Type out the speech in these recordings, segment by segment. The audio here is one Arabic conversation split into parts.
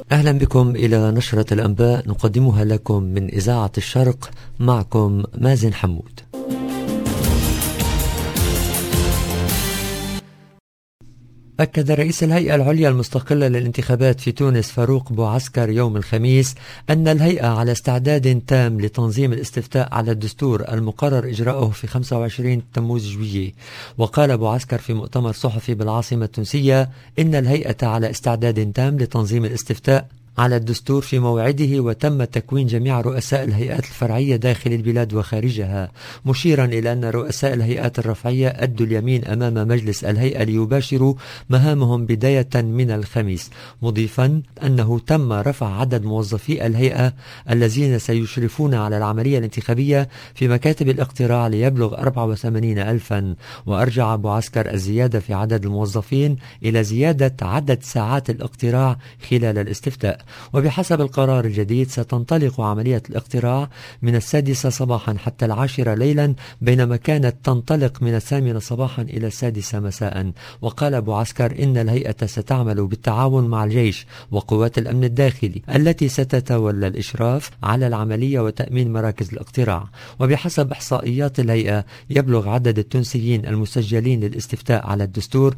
أهلا بكم إلى نشرة الأنباء نقدمها لكم من إذاعة الشرق، معكم مازن حمود. أكد رئيس الهيئة العليا المستقلة للانتخابات في تونس فاروق بوعسكر يوم الخميس أن الهيئة على استعداد تام لتنظيم الاستفتاء على الدستور المقرر إجراؤه في 25 تموز جويلية. وقال بوعسكر في مؤتمر صحفي بالعاصمة التونسية إن الهيئة على استعداد تام لتنظيم الاستفتاء على الدستور في موعده، وتم تكوين جميع رؤساء الهيئات الفرعية داخل البلاد وخارجها، مشيرا إلى أن رؤساء الهيئات الرفعية أدوا اليمين أمام مجلس الهيئة ليباشروا مهامهم بداية من الخميس، مضيفا أنه تم رفع عدد موظفي الهيئة الذين سيشرفون على العملية الانتخابية في مكاتب الاقتراع ليبلغ 84,000. وأرجع بوعسكر الزيادة في عدد الموظفين إلى زيادة عدد ساعات الاقتراع خلال الاستفتاء. وبحسب القرار الجديد ستنطلق عملية الاقتراع من 6 صباحا حتى 10 ليلا، بينما كانت تنطلق من 8 صباحا إلى 6 مساء. وقال أبو عسكر إن الهيئة ستعمل بالتعاون مع الجيش وقوات الأمن الداخلي التي ستتولى الإشراف على العملية وتأمين مراكز الاقتراع. وبحسب إحصائيات الهيئة يبلغ عدد التونسيين المسجلين للاستفتاء على الدستور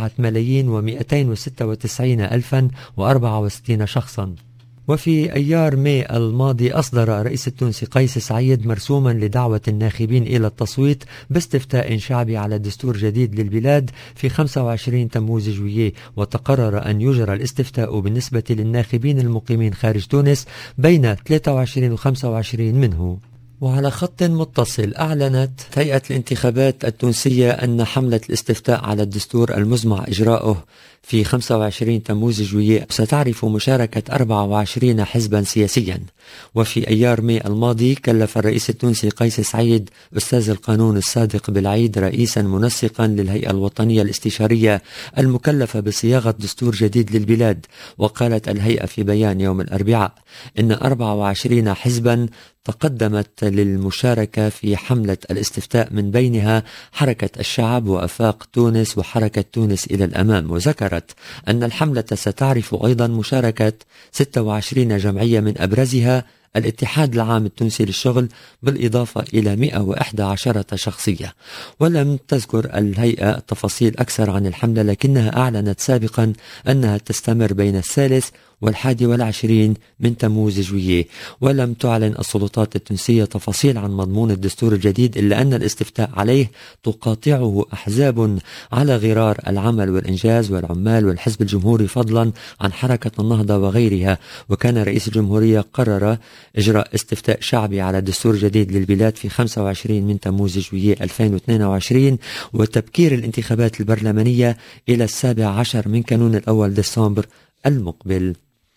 9,296,064 شخصا. وفي أيار ماي الماضي أصدر الرئيس التونسي قيس سعيد مرسوما لدعوة الناخبين إلى التصويت باستفتاء شعبي على دستور جديد للبلاد في 25 تموز جويلية، وتقرر أن يجرى الاستفتاء بالنسبة للناخبين المقيمين خارج تونس بين 23 و 25 منه. وعلى خط متصل، أعلنت هيئة الانتخابات التونسية أن حملة الاستفتاء على الدستور المزمع إجراؤه في 25 تموز جويلية ستعرف مشاركة 24 حزبا سياسيا. وفي أيار ماي الماضي كلف الرئيس التونسي قيس سعيد أستاذ القانون الصادق بالعيد رئيسا منسقا للهيئة الوطنية الاستشارية المكلفة بصياغة دستور جديد للبلاد. وقالت الهيئة في بيان يوم الأربعاء إن 24 حزبا تقدمت للمشاركة في حملة الاستفتاء، من بينها حركة الشعب وأفاق تونس وحركة تونس إلى الأمام. وذكرت أن الحملة ستعرف أيضا مشاركة 26 جمعية من أبرزها الاتحاد العام التونسي للشغل، بالإضافة إلى 111 شخصية. ولم تذكر الهيئة تفاصيل أكثر عن الحملة، لكنها أعلنت سابقا أنها تستمر بين 3 و21 من تموز جويلية. ولم تعلن السلطات التونسية تفاصيل عن مضمون الدستور الجديد، إلا أن الاستفتاء عليه تقاطعه أحزاب على غرار العمل والإنجاز والعمال والحزب الجمهوري، فضلا عن حركة النهضة وغيرها. وكان رئيس الجمهورية قرر إجراء استفتاء شعبي على دستور جديد للبلاد في 25 من تموز جويلية 2022، وتبكير الانتخابات البرلمانية إلى 17 من كانون الأول ديسمبر المقبل.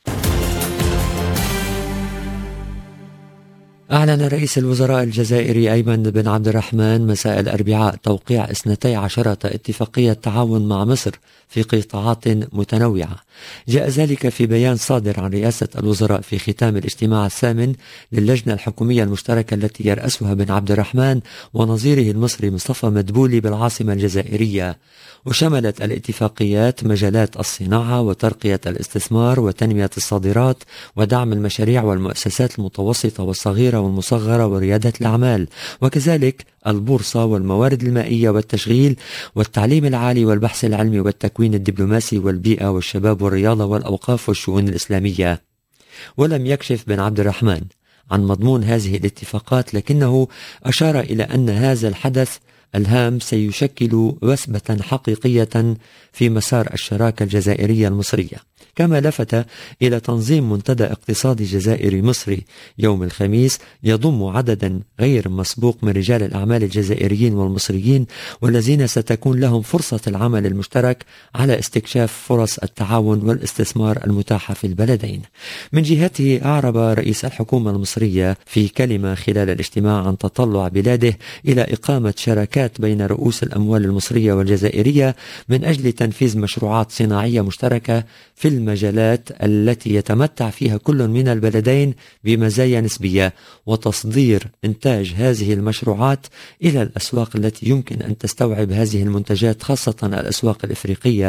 أعلن رئيس الوزراء الجزائري أيمن بن عبد الرحمن مساء الأربعاء توقيع 12 اتفاقية تعاون مع مصر في قطاعات متنوعة. جاء ذلك في بيان صادر عن رئاسة الوزراء في ختام الاجتماع الثامن للجنة الحكومية المشتركة التي يرأسها بن عبد الرحمن ونظيره المصري مصطفى مدبولي بالعاصمة الجزائرية. وشملت الاتفاقيات مجالات الصناعة وترقية الاستثمار وتنمية الصادرات ودعم المشاريع والمؤسسات المتوسطة والصغيرة والمصغرة وريادة الأعمال، وكذلك البورصة والموارد المائية والتشغيل والتعليم العالي والبحث العلمي والتكوين الدبلوماسي والبيئة والشباب والرياضة والأوقاف والشؤون الإسلامية. ولم يكشف بن عبد الرحمن عن مضمون هذه الاتفاقات، لكنه أشار إلى أن هذا الحدث الهام سيشكل وثبة حقيقية في مسار الشراكة الجزائرية المصرية. كما لفت إلى تنظيم منتدى اقتصادي جزائري مصري يوم الخميس يضم عددا غير مسبوق من رجال الأعمال الجزائريين والمصريين، والذين ستكون لهم فرصة العمل المشترك على استكشاف فرص التعاون والاستثمار المتاحة في البلدين. من جهته أعرب رئيس الحكومة المصرية في كلمة خلال الاجتماع عن تطلع بلاده إلى إقامة شراكات بين رؤوس الأموال المصرية والجزائرية من أجل تنفيذ مشروعات صناعية مشتركة في المجالات التي يتمتع فيها كل من البلدين بمزايا نسبية، وتصدير إنتاج هذه المشروعات إلى الأسواق التي يمكن أن تستوعب هذه المنتجات، خاصة الأسواق الإفريقية.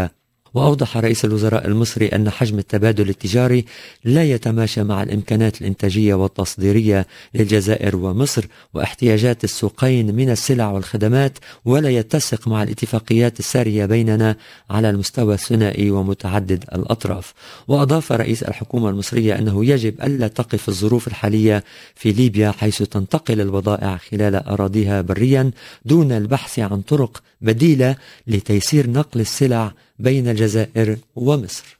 وأوضح رئيس الوزراء المصري أن حجم التبادل التجاري لا يتماشى مع الإمكانات الإنتاجية والتصديرية للجزائر ومصر واحتياجات السوقين من السلع والخدمات، ولا يتسق مع الاتفاقيات السارية بيننا على المستوى الثنائي ومتعدد الأطراف. وأضاف رئيس الحكومة المصرية أنه يجب ألا تقف الظروف الحالية في ليبيا حيث تنتقل البضائع خلال أراضيها بريا دون البحث عن طرق بديلة لتيسير نقل السلع بين الجزائر ومصر.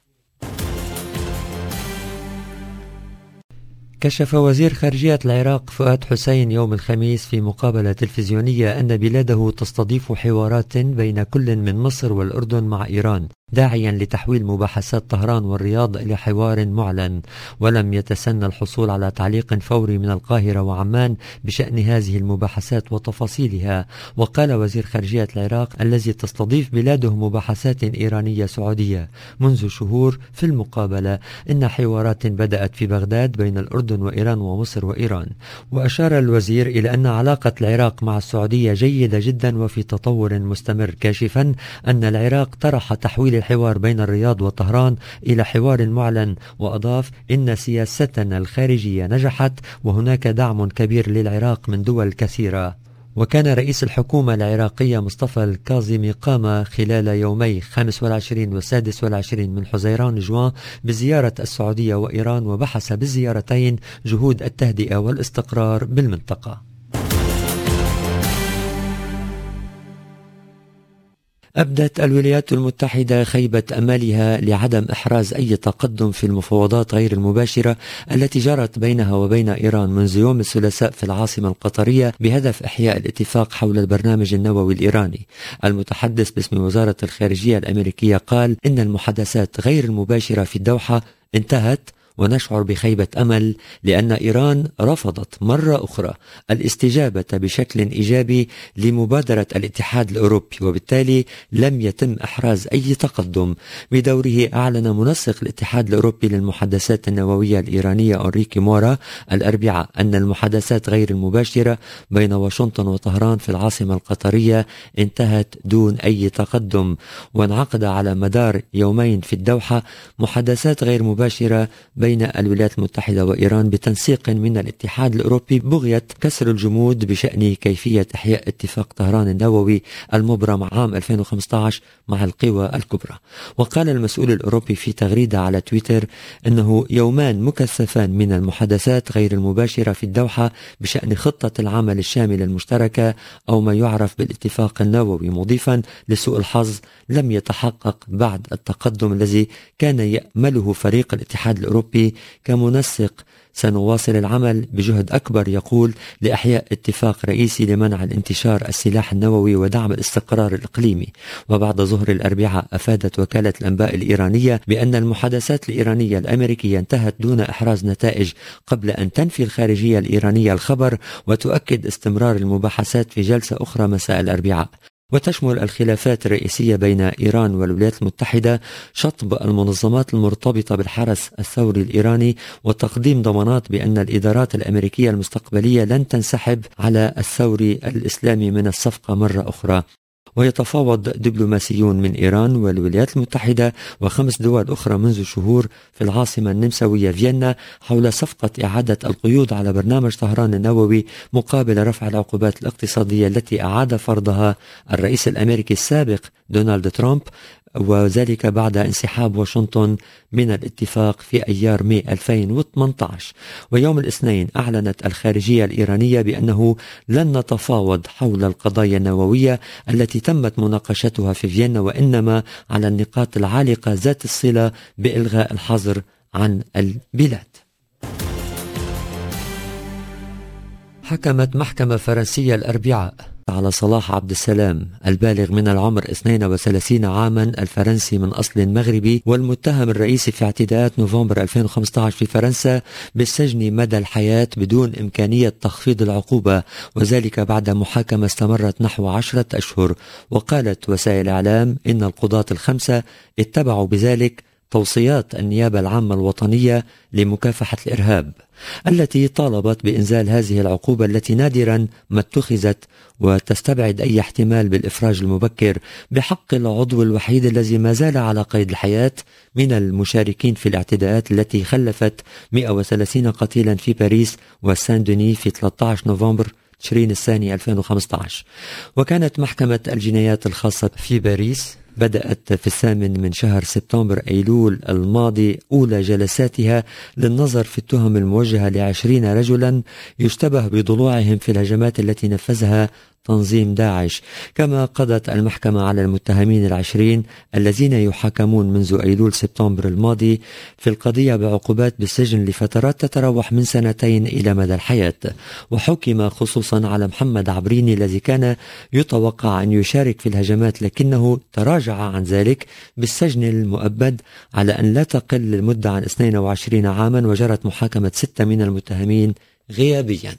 كشف وزير خارجية العراق فؤاد حسين يوم الخميس في مقابلة تلفزيونية أن بلاده تستضيف حوارات بين كل من مصر والأردن مع إيران، داعيا لتحويل مباحثات طهران والرياض إلى حوار معلن، ولم يتسنى الحصول على تعليق فوري من القاهرة وعمان بشأن هذه المباحثات وتفاصيلها. وقال وزير خارجية العراق الذي تستضيف بلاده مباحثات إيرانية سعودية منذ شهور في المقابلة إن حوارات بدأت في بغداد بين الأردن وإيران ومصر وإيران. وأشار الوزير إلى أن علاقة العراق مع السعودية جيدة جدا وفي تطور مستمر، كاشفا أن العراق طرح تحويل الحوار بين الرياض وطهران إلى حوار معلن. وأضاف إن سياستنا الخارجية نجحت وهناك دعم كبير للعراق من دول كثيرة. وكان رئيس الحكومة العراقية مصطفى الكاظمي قام خلال يومي 25 و 26 من حزيران جوان بزيارة السعودية وإيران، وبحث بالزيارتين جهود التهدئة والاستقرار بالمنطقة. أبدت الولايات المتحدة خيبة أملها لعدم إحراز أي تقدم في المفاوضات غير المباشرة التي جرت بينها وبين إيران منذ يوم الثلاثاء في العاصمة القطرية بهدف إحياء الاتفاق حول البرنامج النووي الإيراني. المتحدث باسم وزارة الخارجية الأمريكية قال إن المحادثات غير المباشرة في الدوحة انتهت، ونشعر بخيبة أمل لأن إيران رفضت مرة أخرى الاستجابة بشكل إيجابي لمبادرة الاتحاد الأوروبي، وبالتالي لم يتم إحراز أي تقدم. بدوره أعلن منسق الاتحاد الأوروبي للمحادثات النووية الإيرانية أوريكي مورا الأربعاء أن المحادثات غير المباشرة بين واشنطن وطهران في العاصمة القطرية انتهت دون أي تقدم، وانعقد على مدار يومين في الدوحة محادثات غير مباشرة بين الولايات المتحدة وإيران بتنسيق من الاتحاد الأوروبي بغية كسر الجمود بشأن كيفية إحياء اتفاق طهران النووي المبرم عام 2015 مع القوى الكبرى. وقال المسؤول الأوروبي في تغريدة على تويتر أنه يومان مكثفان من المحادثات غير المباشرة في الدوحة بشأن خطة العمل الشاملة المشتركة أو ما يعرف بالاتفاق النووي، مضيفا لسوء الحظ لم يتحقق بعد التقدم الذي كان يأمله فريق الاتحاد الأوروبي. كمنسق سنواصل العمل بجهد أكبر، يقول، لإحياء اتفاق رئيسي لمنع الانتشار السلاح النووي ودعم الاستقرار الإقليمي. وبعد ظهر الأربعاء أفادت وكالة الأنباء الإيرانية بأن المحادثات الإيرانية الأمريكية انتهت دون إحراز نتائج، قبل أن تنفي الخارجية الإيرانية الخبر وتؤكد استمرار المباحثات في جلسة أخرى مساء الأربعاء. وتشمل الخلافات الرئيسية بين إيران والولايات المتحدة شطب المنظمات المرتبطة بالحرس الثوري الإيراني وتقديم ضمانات بأن الإدارات الأمريكية المستقبلية لن تنسحب على الثوري الإسلامي من الصفقة مرة أخرى. ويتفاوض دبلوماسيون من إيران والولايات المتحدة و5 دول أخرى منذ شهور في العاصمة النمساوية فيينا حول صفقة إعادة القيود على برنامج طهران النووي مقابل رفع العقوبات الاقتصادية التي أعاد فرضها الرئيس الأمريكي السابق دونالد ترامب، وذلك بعد انسحاب واشنطن من الاتفاق في أيار ماي 2018. ويوم الاثنين أعلنت الخارجية الإيرانية بأنه لن نتفاوض حول القضايا النووية التي تمت مناقشتها في فيينا، وإنما على النقاط العالقة ذات الصلة بإلغاء الحظر عن البلاد. حكمت محكمة فرنسية الأربعاء على صلاح عبد السلام البالغ من العمر 32 عاما الفرنسي من أصل مغربي والمتهم الرئيسي في اعتداءات نوفمبر 2015 في فرنسا بالسجن مدى الحياة بدون إمكانية تخفيض العقوبة، وذلك بعد محاكمة استمرت نحو 10 أشهر. وقالت وسائل الإعلام إن القضاة ال5 اتبعوا بذلك توصيات النيابة العامة الوطنية لمكافحة الإرهاب التي طالبت بإنزال هذه العقوبة التي نادرا ما اتخذت وتستبعد أي احتمال بالإفراج المبكر بحق العضو الوحيد الذي ما زال على قيد الحياة من المشاركين في الاعتداءات التي خلفت 130 قتيلا في باريس وسان دوني في 13 نوفمبر تشرين الثاني 2015. وكانت محكمة الجنايات الخاصة في باريس بدأت في 8 من شهر سبتمبر أيلول الماضي أولى جلساتها للنظر في التهم الموجهة ل20 رجلا يشتبه بضلوعهم في الهجمات التي نفذها تنظيم داعش. كما قضت المحكمة على المتهمين 20 الذين يحاكمون منذ أيلول سبتمبر الماضي في القضية بعقوبات بالسجن لفترات تتراوح من 2 إلى مدى الحياة. وحكم خصوصا على محمد عبريني الذي كان يتوقع أن يشارك في الهجمات لكنه تراجع عن ذلك بالسجن المؤبد على أن لا تقل المدة عن 22 عاما، وجرت محاكمة 6 من المتهمين غيابيا.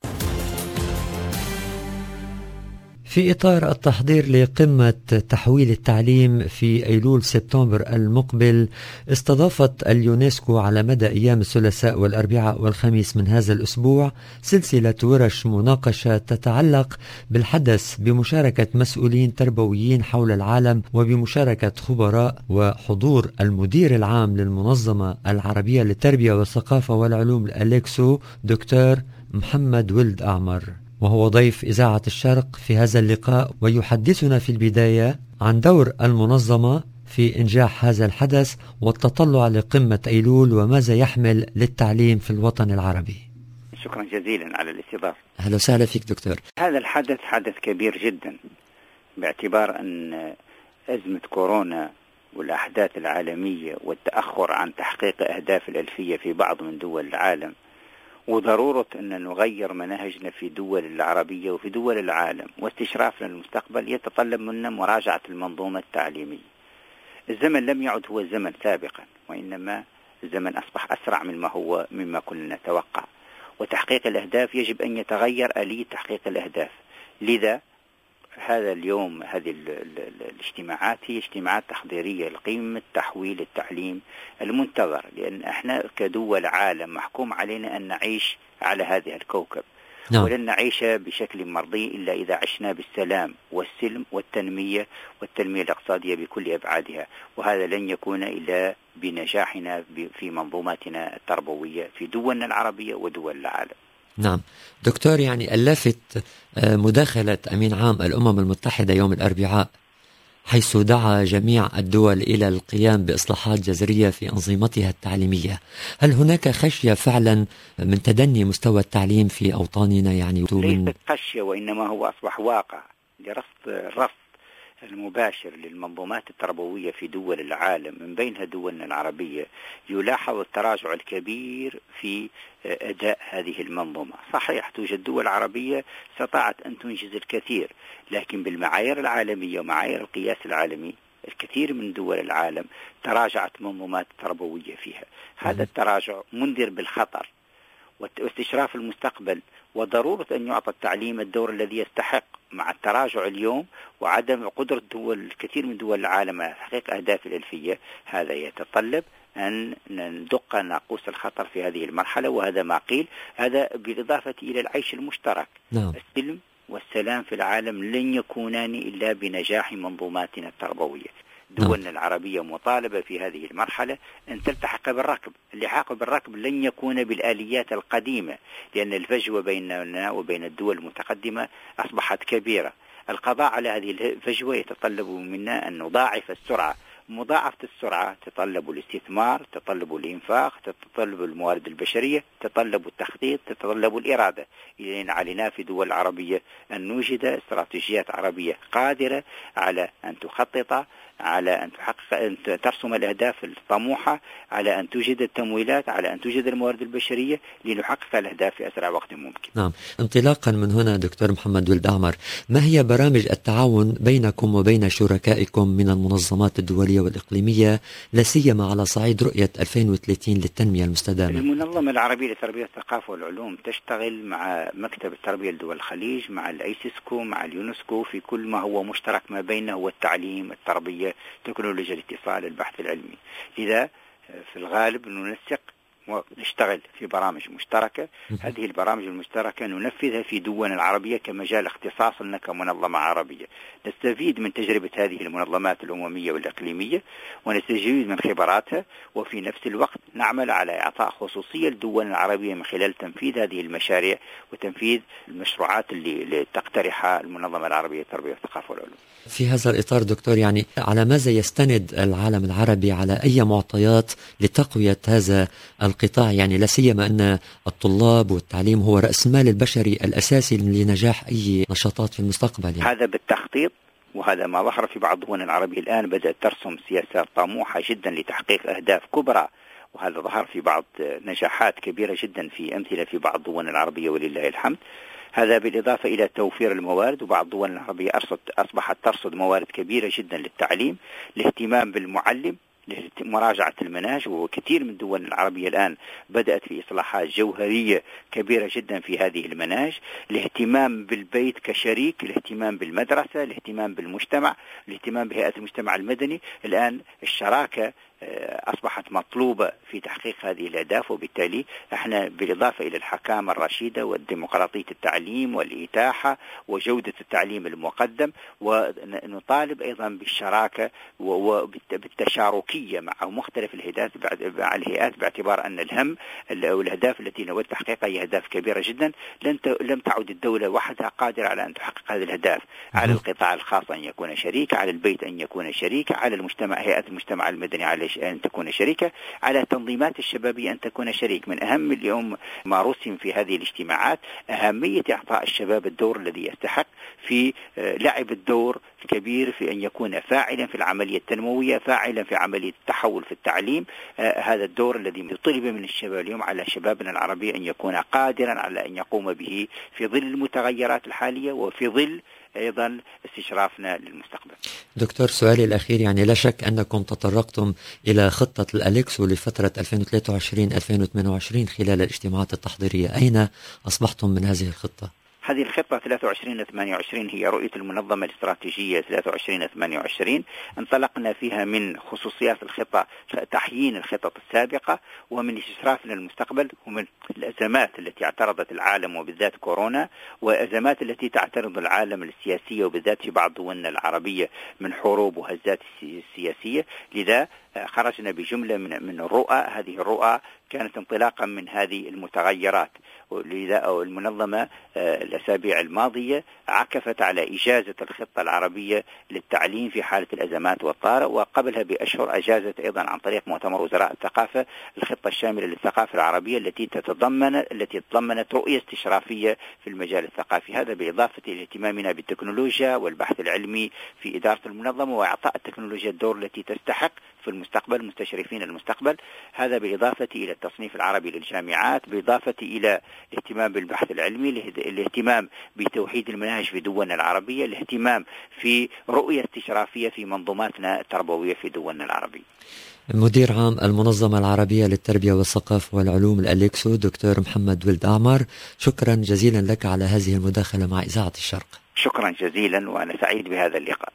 في إطار التحضير لقمة تحويل التعليم في أيلول سبتمبر المقبل، استضافت اليونسكو على مدى أيام الثلاثاء والأربعاء والخميس من هذا الأسبوع سلسلة ورش مناقشة تتعلق بالحدث بمشاركة مسؤولين تربويين حول العالم وبمشاركة خبراء وحضور المدير العام للمنظمة العربية للتربية والثقافة والعلوم الأليكسو دكتور محمد ولد أعمر، وهو ضيف إذاعة الشرق في هذا اللقاء، ويحدثنا في البداية عن دور المنظمة في إنجاح هذا الحدث والتطلع لقمة أيلول وماذا يحمل للتعليم في الوطن العربي. شكرا جزيلا على الاستضافة. أهلا وسهلا فيك دكتور. هذا الحدث حدث كبير جدا باعتبار أن أزمة كورونا والأحداث العالمية والتأخر عن تحقيق أهداف الألفية في بعض من دول العالم، وضرورة أن نغير مناهجنا في دول العربية وفي دول العالم واستشرافنا للمستقبل يتطلب منا مراجعة المنظومة التعليمية. الزمن لم يعد هو الزمن سابقا، وإنما الزمن أصبح أسرع مما كنا نتوقع، وتحقيق الأهداف يجب أن يتغير آلية تحقيق الأهداف. لذا هذا اليوم هذه الاجتماعات هي اجتماعات تحضيرية لقمة تحويل التعليم المنتظر، لأن احنا كدول عالم محكوم علينا أن نعيش على هذا الكوكب. نعم. ولن نعيش بشكل مرضي إلا إذا عشنا بالسلام والسلم والتنمية الاقتصادية بكل أبعادها، وهذا لن يكون إلا بنجاحنا في منظوماتنا التربوية في دولنا العربية ودول العالم. نعم دكتور، يعني اللافت مداخلة أمين عام الأمم المتحدة يوم الأربعاء حيث دعا جميع الدول إلى القيام بإصلاحات جذرية في أنظمتها التعليمية. هل هناك خشية فعلا من تدني مستوى التعليم في أوطاننا؟ يعني ليست خشية، وإنما هو أصبح واقع لرفض المباشر للمنظومات التربوية في دول العالم من بينها دولنا العربية. يلاحظ التراجع الكبير في أداء هذه المنظومة. صحيح توجد دول عربية استطاعت أن تنجز الكثير، لكن بالمعايير العالمية ومعايير القياس العالمي الكثير من دول العالم تراجعت منظومات تربوية فيها. هذا التراجع منذر بالخطر واستشراف المستقبل، وضرورة أن يعطى التعليم الدور الذي يستحق مع التراجع اليوم وعدم قدرة الكثير من دول العالم على تحقيق أهداف الألفية. هذا يتطلب أن ندق ناقوس الخطر في هذه المرحلة، وهذا ما قيل. هذا بالإضافة إلى العيش المشترك. نعم. السلم والسلام في العالم لن يكونان إلا بنجاح منظوماتنا التربوية. دولنا العربية مطالبة في هذه المرحلة أن تلتحق بالركب. اللحاق بالركب لن يكون بالآليات القديمة، لأن الفجوة بيننا وبين الدول المتقدمة أصبحت كبيرة. القضاء على هذه الفجوة يتطلب منا أن نضاعف السرعة. مضاعفة السرعة تتطلب الاستثمار، تتطلب الإنفاق، تتطلب الموارد البشرية، تتطلب التخطيط، تتطلب الإرادة. إذن علينا في دول العربية أن نوجد استراتيجيات عربية قادرة على أن تخطط، على أن تحقق، أن ترسم الأهداف الطموحة، على أن توجد التمويلات، على أن توجد الموارد البشرية لنحقق الأهداف في أسرع وقت ممكن. نعم. انطلاقا من هنا دكتور محمد ولد أعمر، ما هي برامج التعاون بينكم وبين شركائكم من المنظمات الدولية والإقليمية، لا سيما على صعيد رؤية 2030 للتنمية المستدامة؟ المنظمة العربية للتربية والثقافة والعلوم تشتغل مع مكتب التربية لدول الخليج، مع الأيسيسكو، مع اليونسكو، في كل ما هو مشترك ما بينه والتعليم، التربية، تكنولوجيا الاتصال، البحث العلمي. لذا في الغالب ننسق ونشتغل في برامج مشتركة. هذه البرامج المشتركة ننفذها في دولنا العربية كمجال اختصاص لنا كمنظمة عربية، نستفيد من تجربة هذه المنظمات الأممية والإقليمية ونستفيد من خبراتها، وفي نفس الوقت نعمل على إعطاء خصوصية لدولنا العربية من خلال تنفيذ هذه المشاريع وتنفيذ المشروعات اللي تقترحها المنظمة العربية للتربية والثقافة والعلوم. في هذا الإطار دكتور، يعني على ماذا يستند العالم العربي، على أي معطيات لتقوية هذا القطاع، يعني لا سيما أن الطلاب والتعليم هو رأس المال البشري الأساسي لنجاح أي نشاطات في المستقبل يعني. هذا بالتخطيط، وهذا ما ظهر في بعض الدول العربية الآن بدأت ترسم سياسات طموحة جدا لتحقيق أهداف كبرى، وهذا ظهر في بعض نجاحات كبيرة جدا في أمثلة في بعض الدول العربية ولله الحمد. هذا بالإضافة إلى توفير الموارد، وبعض الدول العربية أصبحت ترصد موارد كبيرة جدا للتعليم، الاهتمام بالمعلم، مراجعة المناهج، وكثير من الدول العربية الآن بدأت في إصلاحات جوهرية كبيرة جدا في هذه المناهج، الاهتمام بالبيت كشريك، الاهتمام بالمدرسة، الاهتمام بالمجتمع، الاهتمام بهيئة المجتمع المدني. الآن الشراكة أصبحت مطلوبة في تحقيق هذه الأهداف، وبالتالي احنا بالإضافة إلى الحكامة الرشيدة والديمقراطية التعليم والإتاحة وجودة التعليم المقدم، ونطالب أيضا بالشراكة وبالتشاركية مع مختلف الهيئات باعتبار أن الهم أو الأهداف التي نود تحقيقها هي أهداف كبيرة جدا. لم تعد الدولة وحدها قادرة على أن تحقق هذه الأهداف. على القطاع الخاص أن يكون شريك، على البيت أن يكون شريك، على المجتمع هيئة المجتمع المدني على أن تكون شريكة، على تنظيمات الشبابية أن تكون شريك. من أهم اليوم ما رسم في هذه الاجتماعات أهمية إعطاء الشباب الدور الذي يستحق في لعب الدور الكبير في أن يكون فاعلا في العملية التنموية، فاعلا في عملية التحول في التعليم. هذا الدور الذي يطلب من الشباب اليوم على شبابنا العربي أن يكون قادرا على أن يقوم به في ظل المتغيرات الحالية وفي ظل أيضا استشرافنا للمستقبل. دكتور، سؤالي الأخير، يعني لا شك أنكم تطرقتم إلى خطة الأليكسو لفترة 2023-2028 خلال الاجتماعات التحضيرية، أين أصبحتم من هذه الخطة؟ هذه الخطة 23-28 هي رؤية المنظمة الاستراتيجية 23-28. انطلقنا فيها من خصوصيات الخطة تحيين الخطط السابقة، ومن استشرافنا للمستقبل، ومن الأزمات التي اعترضت العالم وبالذات كورونا، وأزمات التي تعترض العالم السياسية وبالذات في بعض دولنا العربية من حروب وهزات سياسية. لذا خرجنا بجملة من الرؤى. هذه الرؤى كانت انطلاقا من هذه المتغيرات. ولذا المنظمة الأسابيع الماضية عكفت على إجازة الخطة العربية للتعليم في حالة الأزمات والطارئ، وقبلها بأشهر أجازت أيضا عن طريق مؤتمر وزراء الثقافة الخطة الشاملة للثقافة العربية التي تضمنت رؤية استشرافية في المجال الثقافي. هذا بالإضافة إلى اهتمامنا بالتكنولوجيا والبحث العلمي في إدارة المنظمة وإعطاء التكنولوجيا الدور التي تستحق في المستقبل، مستشرفين المستقبل. هذا بالإضافة إلى التصنيف العربي للجامعات، بالإضافة إلى الاهتمام بالبحث العلمي، الاهتمام بتوحيد المناهج في دولنا العربية، الاهتمام في رؤية استشرافية في منظوماتنا التربوية في دولنا العربية. مدير عام المنظمة العربية للتربية والثقافة والعلوم الأليكسو دكتور محمد ولد أعمر، شكرا جزيلا لك على هذه المداخلة مع إذاعة الشرق. شكرا جزيلا، وأنا سعيد بهذا اللقاء.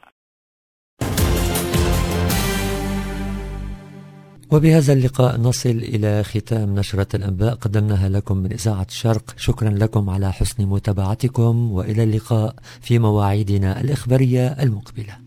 وبهذا اللقاء نصل إلى ختام نشرة الأنباء قدمناها لكم من إذاعة الشرق. شكرا لكم على حسن متابعتكم، وإلى اللقاء في مواعيدنا الإخبارية المقبلة.